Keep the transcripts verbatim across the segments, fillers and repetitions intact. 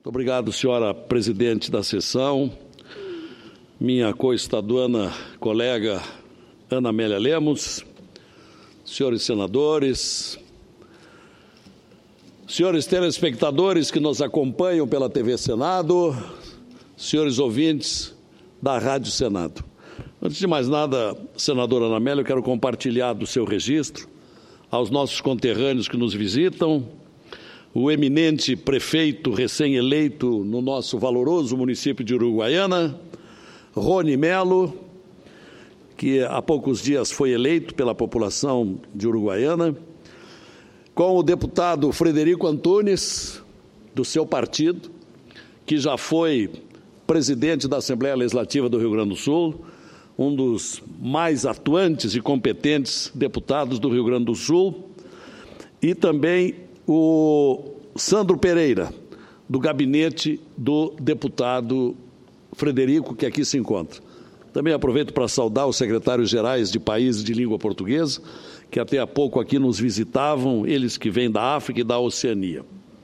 Muito obrigado, senhora presidente da sessão, minha co-estaduana colega Ana Amélia Lemos, senhores senadores, senhores telespectadores que nos acompanham pela T V Senado, senhores ouvintes da Rádio Senado. Antes de mais nada, senadora Ana Amélia, eu quero compartilhar do seu registro aos nossos conterrâneos que nos visitam, o eminente prefeito recém-eleito no nosso valoroso município de Uruguaiana, Rony Melo, que há poucos dias foi eleito pela população de Uruguaiana, com o deputado Frederico Antunes, do seu partido, que já foi presidente da Assembleia Legislativa do Rio Grande do Sul, um dos mais atuantes e competentes deputados do Rio Grande do Sul, e também o Sandro Pereira, do gabinete do deputado Frederico, que aqui se encontra. Também aproveito para saudar os secretários gerais de países de língua portuguesa, que até há pouco aqui nos visitavam, eles que vêm da África e da Oceania.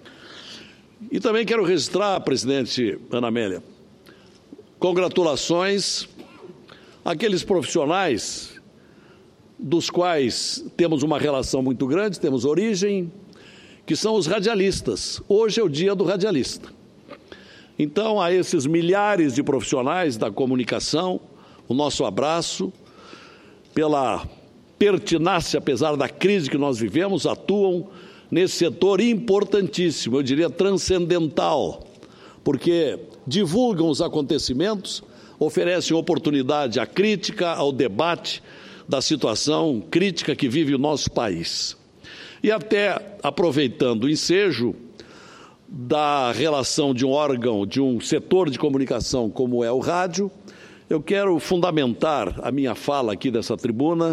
E também quero registrar, presidente Ana Amélia, congratulações àqueles profissionais dos quais temos uma relação muito grande, temos origem, que são os radialistas. Hoje é o dia do radialista. Então, a esses milhares de profissionais da comunicação, o nosso abraço, pela pertinácia, apesar da crise que nós vivemos, atuam nesse setor importantíssimo, eu diria transcendental, porque divulgam os acontecimentos, oferecem oportunidade à crítica, ao debate da situação crítica que vive o nosso país. E até aproveitando o ensejo da relação de um órgão, de um setor de comunicação como é o rádio, eu quero fundamentar a minha fala aqui dessa tribuna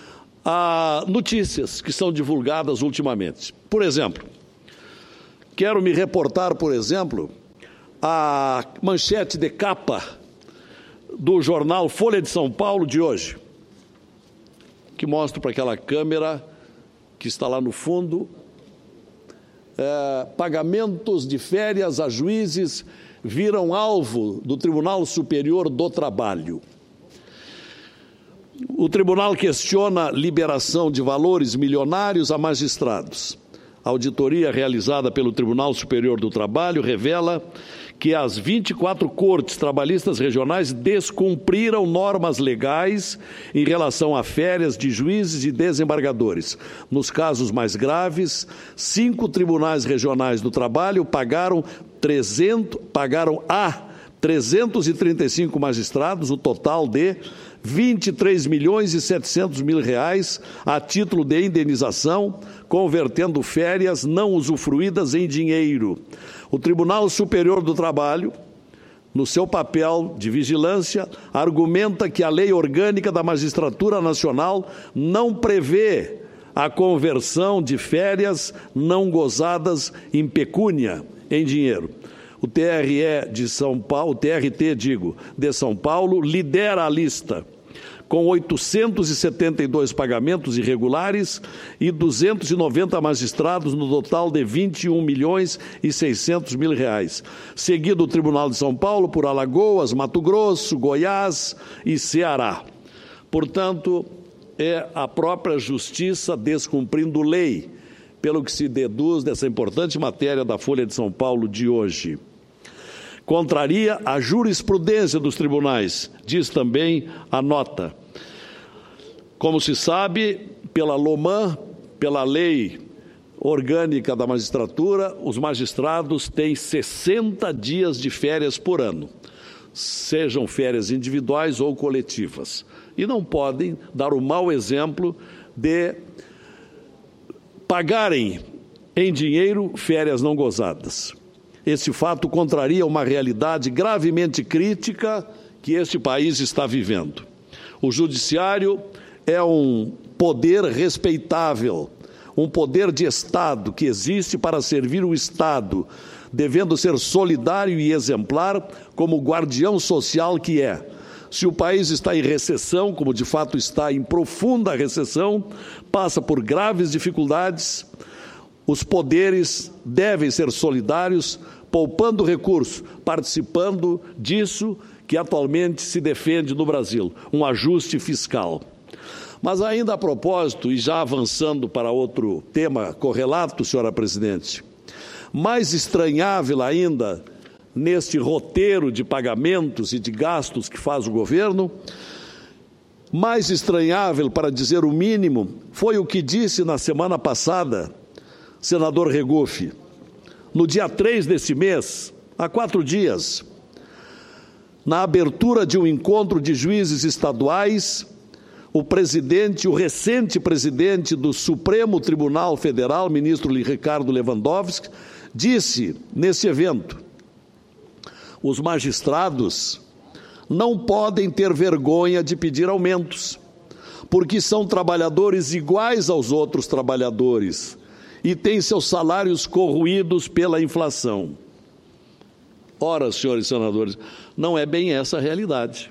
a notícias que são divulgadas ultimamente. Por exemplo, quero me reportar, por exemplo, a manchete de capa do jornal Folha de São Paulo de hoje, que mostro para aquela câmera que está lá no fundo, é, pagamentos de férias a juízes viram alvo do Tribunal Superior do Trabalho. O tribunal questiona liberação de valores milionários a magistrados. A auditoria realizada pelo Tribunal Superior do Trabalho revela que as vinte e quatro cortes trabalhistas regionais descumpriram normas legais em relação a férias de juízes e desembargadores. Nos casos mais graves, cinco tribunais regionais do trabalho pagaram, trezentos, pagaram a trezentos e trinta e cinco magistrados o total de vinte e três milhões e setecentos mil reais a título de indenização, convertendo férias não usufruídas em dinheiro. O Tribunal Superior do Trabalho, no seu papel de vigilância, argumenta que a Lei Orgânica da Magistratura Nacional não prevê a conversão de férias não gozadas em pecúnia, em dinheiro. O T R E de São Paulo, o T R T, digo, de São Paulo, lidera a lista, com oitocentos e setenta e dois pagamentos irregulares e duzentos e noventa magistrados no total de vinte e um milhões e seiscentos mil reais. Seguido o Tribunal de São Paulo por Alagoas, Mato Grosso, Goiás e Ceará. Portanto, é a própria Justiça descumprindo lei, pelo que se deduz dessa importante matéria da Folha de São Paulo de hoje. Contraria a jurisprudência dos tribunais, diz também a nota. Como se sabe, pela LOMAN, pela Lei Orgânica da Magistratura, os magistrados têm sessenta dias de férias por ano, sejam férias individuais ou coletivas, e não podem dar o mau exemplo de pagarem em dinheiro férias não gozadas. Esse fato contraria uma realidade gravemente crítica que este país está vivendo. O judiciário é um poder respeitável, um poder de Estado que existe para servir o Estado, devendo ser solidário e exemplar como guardião social que é. Se o país está em recessão, como de fato está em profunda recessão, passa por graves dificuldades, os poderes devem ser solidários poupando recursos, participando disso que atualmente se defende no Brasil, um ajuste fiscal. Mas ainda a propósito, e já avançando para outro tema correlato, senhora presidente, mais estranhável ainda neste roteiro de pagamentos e de gastos que faz o governo, mais estranhável, para dizer o mínimo, foi o que disse na semana passada, senador Regufe, no dia três desse mês, há quatro dias, na abertura de um encontro de juízes estaduais, o presidente, o recente presidente do Supremo Tribunal Federal, ministro Ricardo Lewandowski, disse nesse evento: os magistrados não podem ter vergonha de pedir aumentos, porque são trabalhadores iguais aos outros trabalhadores e têm seus salários corroídos pela inflação. Ora, senhores senadores, não é bem essa a realidade.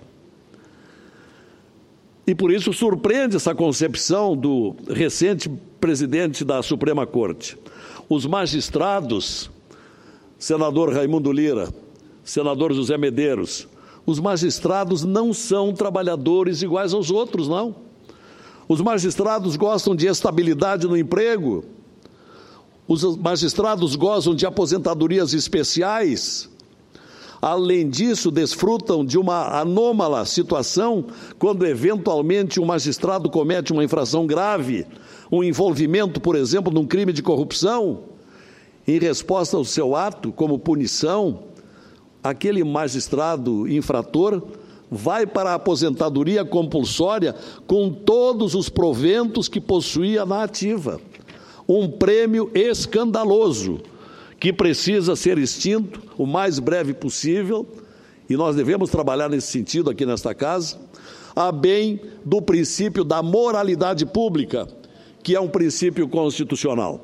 E por isso surpreende essa concepção do recente presidente da Suprema Corte. Os magistrados, senador Raimundo Lira, senador José Medeiros, os magistrados não são trabalhadores iguais aos outros, não. Os magistrados gostam de estabilidade no emprego, os magistrados gozam de aposentadorias especiais. Além disso, desfrutam de uma anômala situação quando, eventualmente, um magistrado comete uma infração grave, um envolvimento, por exemplo, num crime de corrupção. Em resposta ao seu ato, como punição, aquele magistrado infrator vai para a aposentadoria compulsória com todos os proventos que possuía na ativa. Um prêmio escandaloso, que precisa ser extinto o mais breve possível, e nós devemos trabalhar nesse sentido aqui nesta casa, a bem do princípio da moralidade pública, que é um princípio constitucional.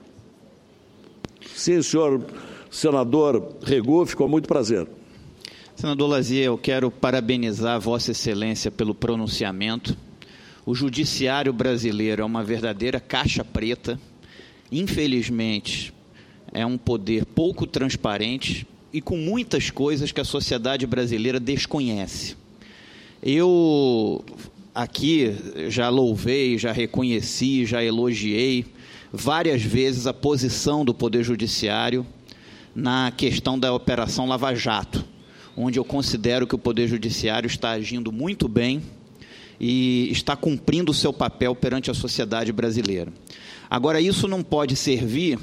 Sim, senhor senador Regufe, com muito prazer. Senador Lazier, eu quero parabenizar Vossa Excelência pelo pronunciamento. O judiciário brasileiro é uma verdadeira caixa preta. Infelizmente, é um poder pouco transparente e com muitas coisas que a sociedade brasileira desconhece. Eu aqui já louvei, já reconheci, já elogiei várias vezes a posição do Poder Judiciário na questão da Operação Lava Jato, onde eu considero que o Poder Judiciário está agindo muito bem e está cumprindo o seu papel perante a sociedade brasileira. Agora, isso não pode servir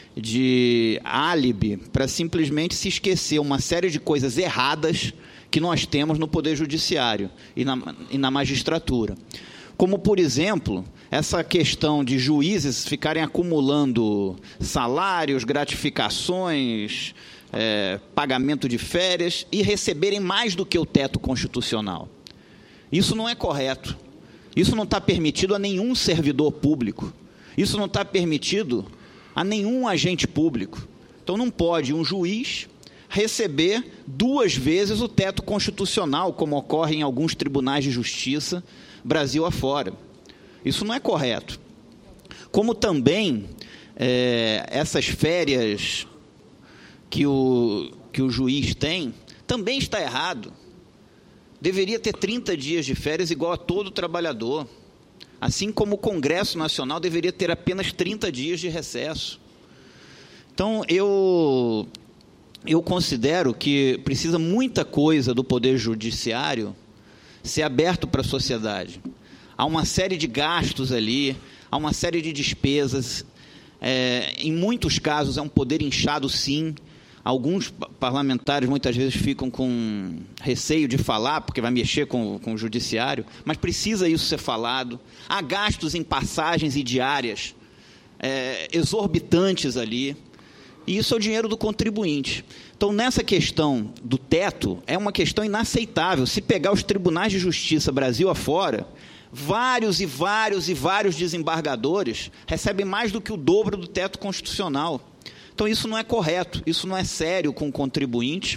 de álibi para simplesmente se esquecer uma série de coisas erradas que nós temos no Poder Judiciário e na, e na magistratura. Como, por exemplo, essa questão de juízes ficarem acumulando salários, gratificações, é, pagamento de férias e receberem mais do que o teto constitucional. Isso não é correto. Isso não está permitido a nenhum servidor público. Isso não está permitido a nenhum agente público. Então, não pode um juiz receber duas vezes o teto constitucional, como ocorre em alguns tribunais de justiça, Brasil afora. Isso não é correto. Como também é, essas férias que o, que o juiz tem, também está errado. Deveria ter trinta dias de férias igual a todo trabalhador. Assim como o Congresso Nacional deveria ter apenas trinta dias de recesso. Então, eu, eu considero que precisa muita coisa do Poder Judiciário ser aberto para a sociedade. Há uma série de gastos ali, há uma série de despesas. É, em muitos casos é um poder inchado, sim. Alguns parlamentares muitas vezes ficam com receio de falar, porque vai mexer com, com o judiciário, mas precisa isso ser falado. Há gastos em passagens e diárias é, exorbitantes ali, e isso é o dinheiro do contribuinte. Então, nessa questão do teto, é uma questão inaceitável. Se pegar os tribunais de justiça Brasil afora, vários e vários e vários desembargadores recebem mais do que o dobro do teto constitucional. Então, isso não é correto, isso não é sério com o contribuinte.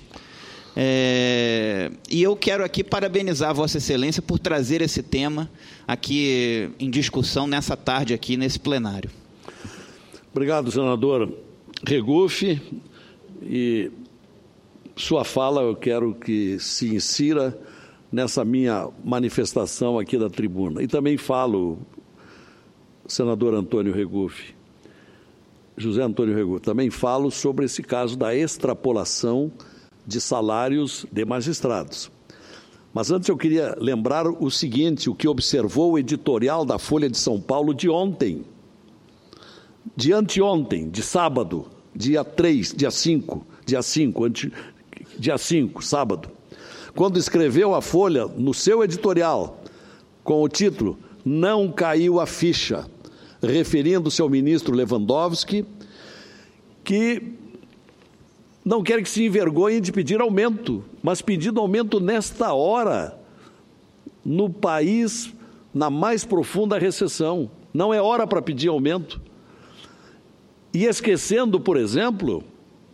É, e eu quero aqui parabenizar a Vossa Excelência por trazer esse tema aqui em discussão nessa tarde aqui nesse plenário. Obrigado, senador Regufe. e sua fala eu quero que se insira nessa minha manifestação aqui da tribuna. E também falo, senador Antônio Regufe, José Antônio Regufe, também falo sobre esse caso da extrapolação de salários de magistrados. Mas antes eu queria lembrar o seguinte, o que observou o editorial da Folha de São Paulo de ontem, de anteontem, de sábado, dia três, dia cinco, dia cinco, ante, dia cinco, sábado, quando escreveu a Folha no seu editorial com o título "Não caiu a ficha", referindo-se ao ministro Lewandowski, que não quer que se envergonhe de pedir aumento, mas pedindo aumento nesta hora, no país na mais profunda recessão. Não é hora para pedir aumento. E esquecendo, por exemplo,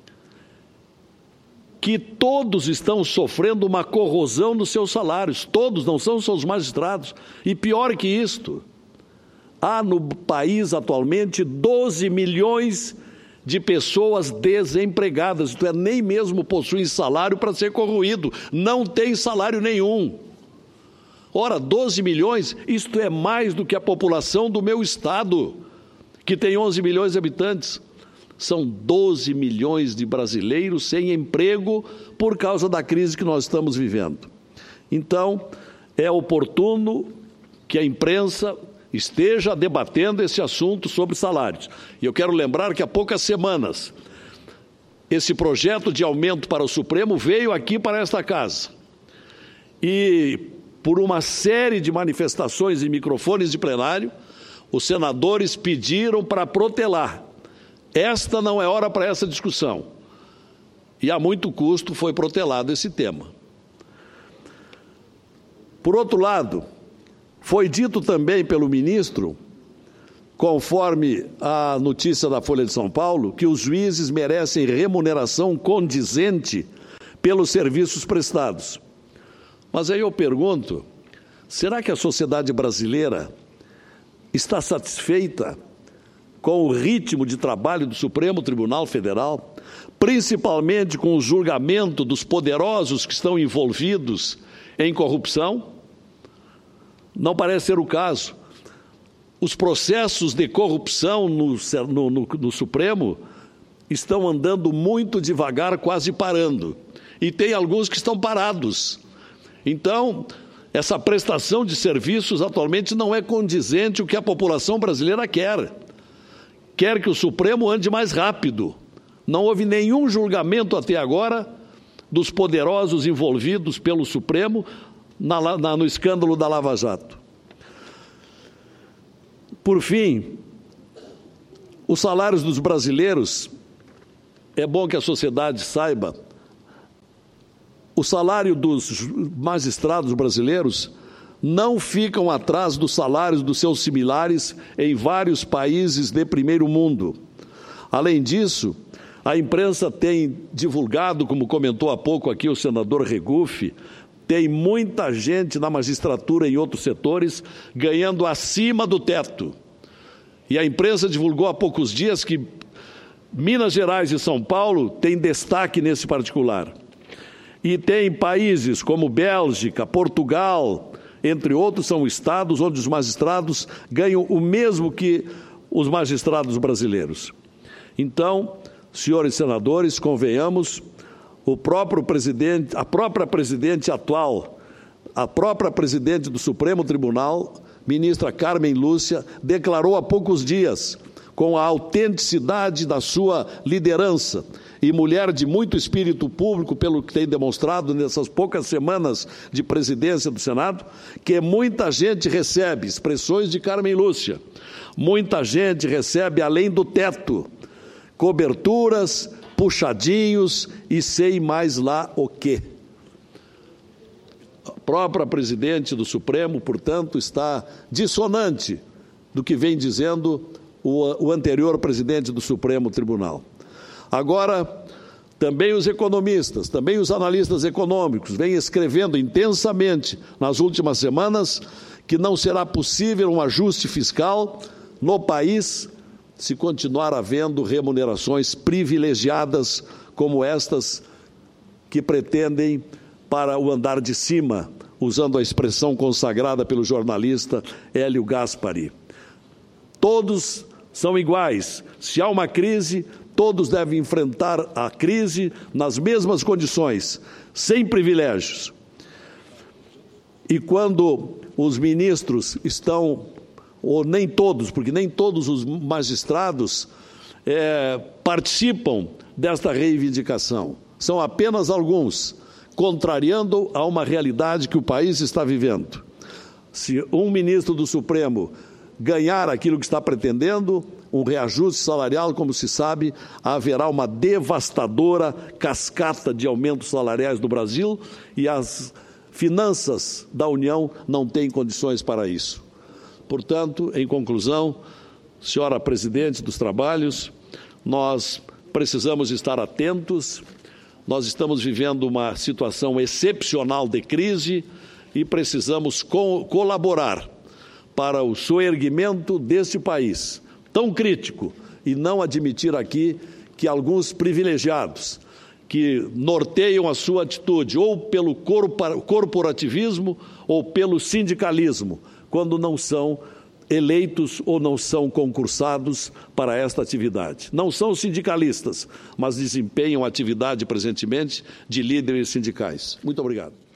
que todos estão sofrendo uma corrosão nos seus salários, todos, não são só os magistrados. E pior que isto, há no país atualmente doze milhões de pessoas desempregadas, isto é, nem mesmo possuem salário para ser corroído, não tem salário nenhum. Ora, doze milhões, isto é mais do que a população do meu estado, que tem onze milhões de habitantes. São doze milhões de brasileiros sem emprego por causa da crise que nós estamos vivendo. Então, é oportuno que a imprensa esteja debatendo esse assunto sobre salários. E eu quero lembrar que há poucas semanas, esse projeto de aumento para o Supremo veio aqui para esta casa. E, por uma série de manifestações e microfones de plenário, os senadores pediram para protelar. Esta não é hora para essa discussão. E a muito custo foi protelado esse tema. Por outro lado, foi dito também pelo ministro, conforme a notícia da Folha de São Paulo, que os juízes merecem remuneração condizente pelos serviços prestados. Mas aí eu pergunto, será que a sociedade brasileira está satisfeita com o ritmo de trabalho do Supremo Tribunal Federal, principalmente com o julgamento dos poderosos que estão envolvidos em corrupção? Não parece ser o caso. Os processos de corrupção no, no, no, no Supremo estão andando muito devagar, quase parando. E tem alguns que estão parados. Então, essa prestação de serviços atualmente não é condizente com o que a população brasileira quer. Quer que o Supremo ande mais rápido. Não houve nenhum julgamento até agora dos poderosos envolvidos pelo Supremo na, na, no escândalo da Lava Jato. Por fim, os salários dos brasileiros, é bom que a sociedade saiba, o salário dos magistrados brasileiros não ficam atrás dos salários dos seus similares em vários países de primeiro mundo. Além disso, a imprensa tem divulgado, como comentou há pouco aqui o senador Regufe, tem muita gente na magistratura e em outros setores ganhando acima do teto. E a imprensa divulgou há poucos dias que Minas Gerais e São Paulo têm destaque nesse particular. E tem países como Bélgica, Portugal, entre outros, são estados onde os magistrados ganham o mesmo que os magistrados brasileiros. Então, senhores senadores, convenhamos, o próprio presidente, a própria presidente atual, a própria presidente do Supremo Tribunal, ministra Carmen Lúcia, declarou há poucos dias, com a autenticidade da sua liderança e mulher de muito espírito público, pelo que tem demonstrado nessas poucas semanas de presidência do Senado, que muita gente recebe, expressões de Carmen Lúcia, muita gente recebe além do teto, coberturas, puxadinhos e sei mais lá o quê. A própria presidente do Supremo, portanto, está dissonante do que vem dizendo o, o anterior presidente do Supremo Tribunal. Agora, também os economistas, também os analistas econômicos vêm escrevendo intensamente nas últimas semanas que não será possível um ajuste fiscal no país se continuar havendo remunerações privilegiadas como estas que pretendem para o andar de cima, usando a expressão consagrada pelo jornalista Hélio Gaspari. Todos são iguais. Se há uma crise, todos devem enfrentar a crise nas mesmas condições, sem privilégios. E quando os ministros estão, ou nem todos, porque nem todos os magistrados é, participam desta reivindicação, são apenas alguns, contrariando a uma realidade que o país está vivendo. Se um ministro do Supremo ganhar aquilo que está pretendendo, um reajuste salarial, como se sabe, haverá uma devastadora cascata de aumentos salariais do Brasil e as finanças da União não têm condições para isso. Portanto, em conclusão, senhora presidente dos trabalhos, nós precisamos estar atentos, nós estamos vivendo uma situação excepcional de crise e precisamos co- colaborar para o soerguimento deste país tão crítico e não admitir aqui que alguns privilegiados que norteiam a sua atitude ou pelo corporativismo ou pelo sindicalismo, quando não são eleitos ou não são concursados para esta atividade. Não são sindicalistas, mas desempenham atividade presentemente de líderes sindicais. Muito obrigado.